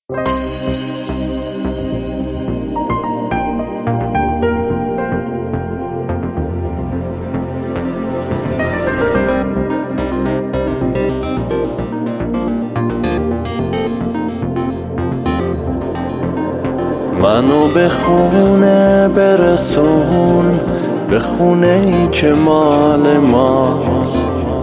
منو به خونه برسون، به خونه ای که مال ماست.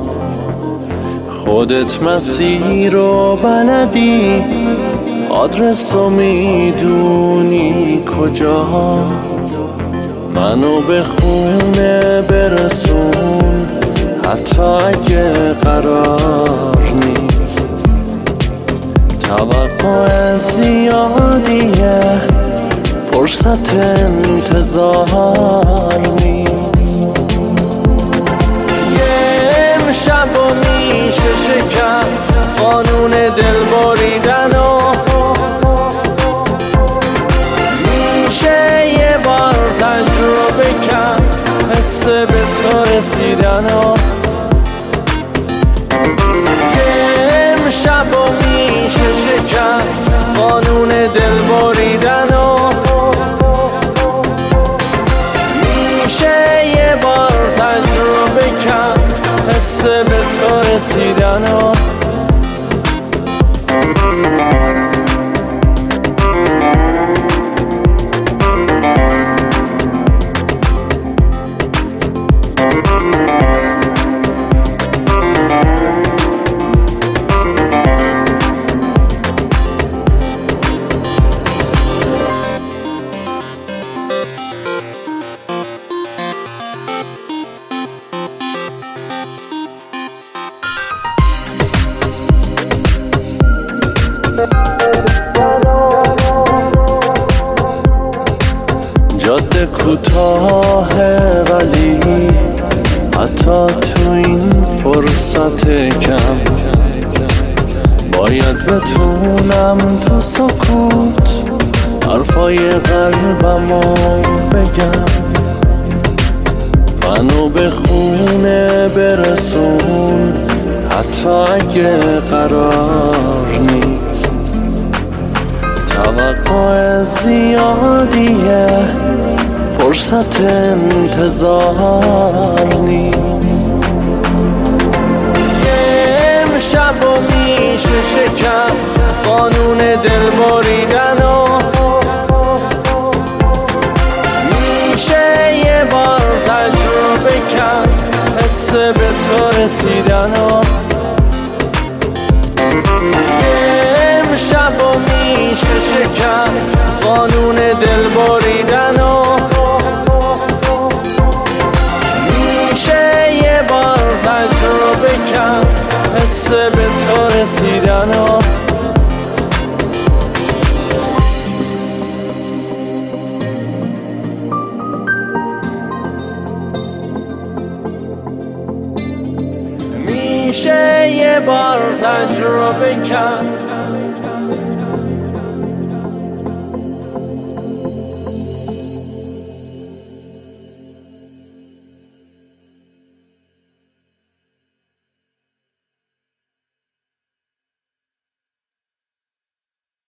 خودت مسیر رو بلدی، آدرس رو میدونی کجاست. منو به خونه برسون، حتی اگه قرار نیست. توقع زیادیه، فرصت انتظار نیست. یه امشب و میشه شکست قانون دل بریدن و میشه یه بار تجربه کرد حس به تو رسیدن و یه امشب و میشه شکست قانون دل بریدن و میشه یه بار تجربه کرد حس به تو رسیدن و جاده کوتاهه ولی حتی تو این فرصت کم باید بتونم تو سکوت حرفای قلبمو بگم. منو به خونه برسون حتی اگه قرار نیست. توقع زیادیه، فرصت انتظار نیست. یه امشب و میشه شکست قانون دل بریدن و میشه یه بار تجربه کرد حس به تو رسیدن و امشب و میشه شکست قانون دل بریدن و میشه یه بار تجربه کرد حس به تو رسیدن و میشه یه بار تجربه کرد